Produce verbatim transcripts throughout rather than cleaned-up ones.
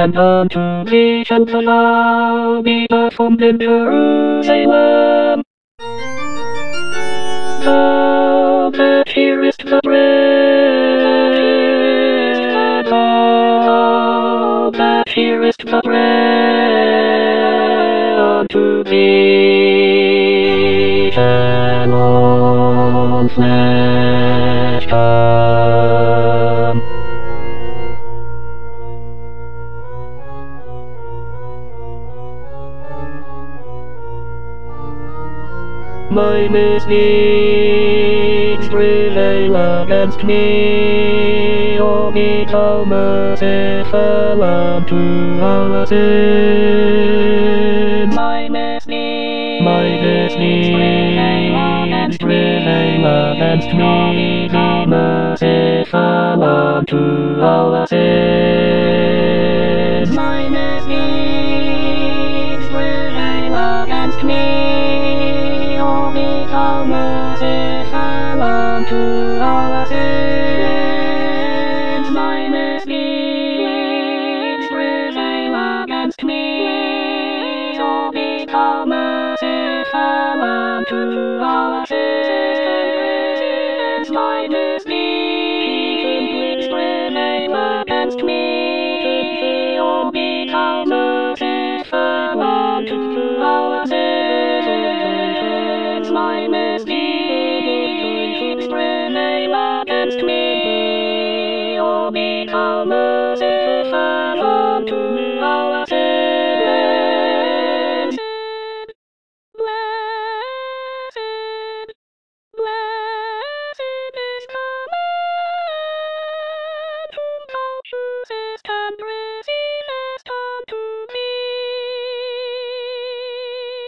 and unto thee shall the law be performed in Jerusalem. Thou that hearest the bread, thou that hearest the bread, unto thee shall all flesh come. My misdeeds prevail against me, O be thou merciful unto our sins. My misdeeds, my misdeeds prevail against me, be merciful unto our sins. My misdeeds prevail against me, become merciful unto our sins. My misdeeds prevail against me, so become merciful unto our sins. My misdeeds prevail against me, so become merciful unto our sins. My misdeeds prevail against me, O become merciful unto our sins. Blessed, blessed is the man whom thou choosest and receivest unto thee.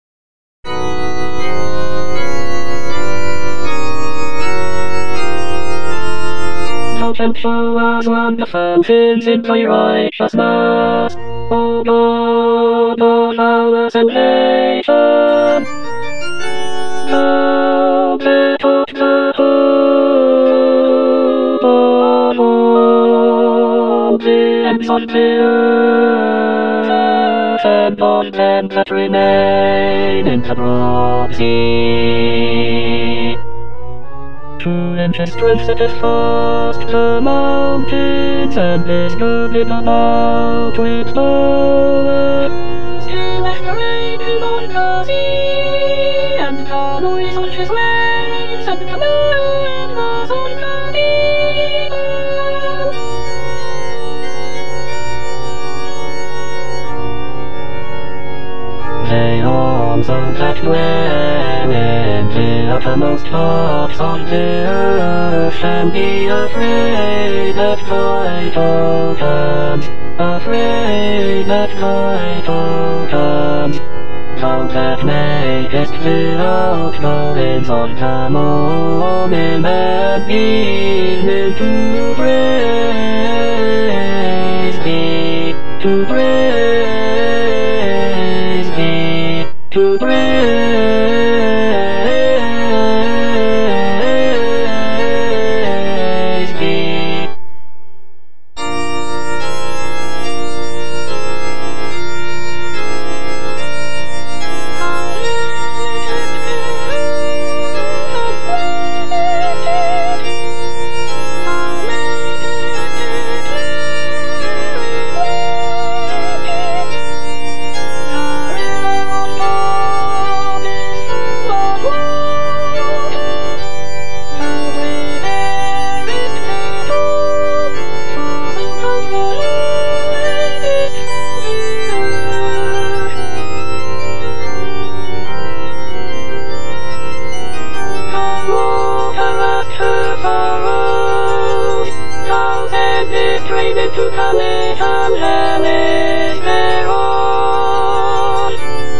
Thou shalt show us wonderful things in thy righteousness, O God of our salvation. Thou that art the hope of all the ends of the earth, and all them that remain in the broad sea. To enchant strength that has fast the mountains, and is girded about with power. Still left the rain on the sea, and the noise on his waves, and the moon was on the deep. They also that dwell in the uttermost parts of the earth shall be afraid at thy tokens, afraid at thy tokens. Thou that makest the outgoings of the morning and evening to praise thee, to praise thee, to praise thee. To come in and relish thereon.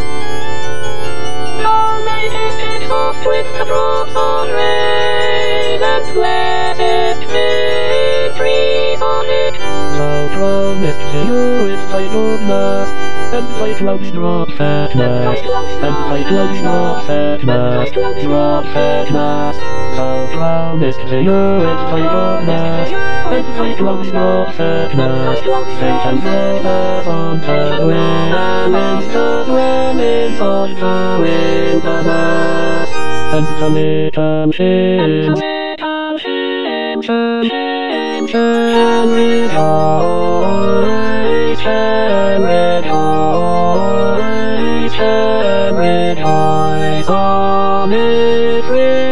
Thou makest it soft with the drops of rain, and blessest the trees on it. Thou crownest the earth with thy goodness, and cyclones drop fatness, and cyclones drop fatness, drop fatness. How promised they know it's cyclones, and cyclones drop fatness. Satan drivers on the winds, the winds on the wilderness, and the little ships, shall rejoice, shall rejoice, shall rejoice on its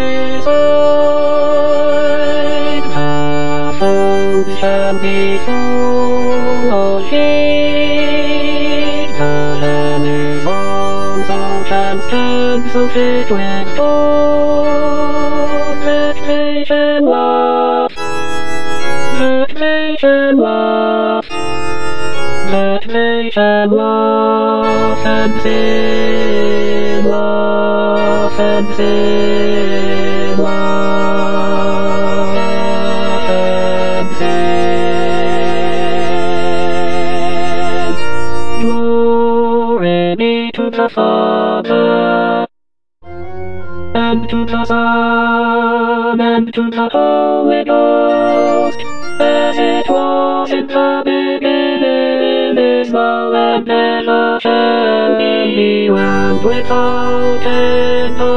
reside. The food shall be full of heat, the heavens also shall stand so fit with gold, that they shall laugh, that they shall laugh, that they shall laugh and sing, laugh and sing, laugh and sing. Glory be to the Father, and to the Son, and to the Holy Ghost, as it was in the beginning, is now, and ever shall be, world without end.